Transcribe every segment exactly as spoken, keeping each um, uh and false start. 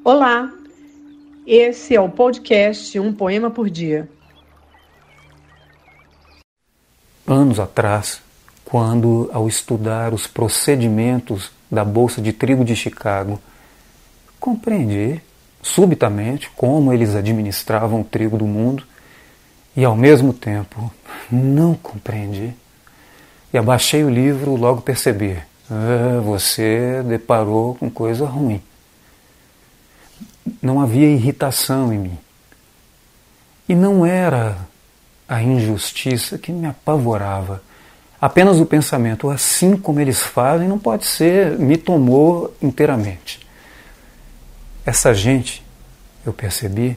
Olá, esse é o podcast Um Poema por Dia. Anos atrás, quando, ao estudar os procedimentos da Bolsa de Trigo de Chicago, compreendi subitamente como eles administravam o trigo do mundo e, ao mesmo tempo, não compreendi. E abaixei o livro, logo percebi, ah, você deparou com coisa ruim. Não havia irritação em mim. E não era a injustiça que me apavorava. Apenas o pensamento, assim como eles fazem, não pode ser, me tomou inteiramente. Essa gente, eu percebi,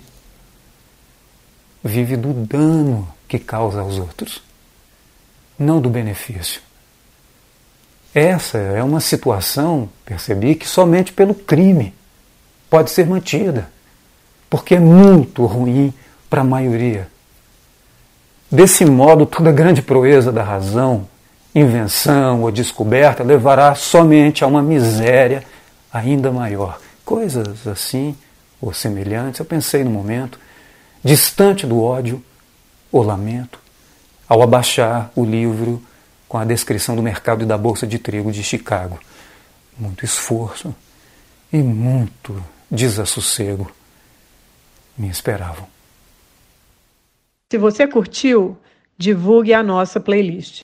vive do dano que causa aos outros, não do benefício. Essa é uma situação, percebi, que somente pelo crime pode ser mantida, porque é muito ruim para a maioria. Desse modo, toda grande proeza da razão, invenção ou descoberta levará somente a uma miséria ainda maior. Coisas assim, ou semelhantes, eu pensei no momento, distante do ódio ou lamento, ao abaixar o livro com a descrição do mercado e da Bolsa de Trigo de Chicago. Muito esforço e muito desassossego me esperavam. Se você curtiu, divulgue a nossa playlist.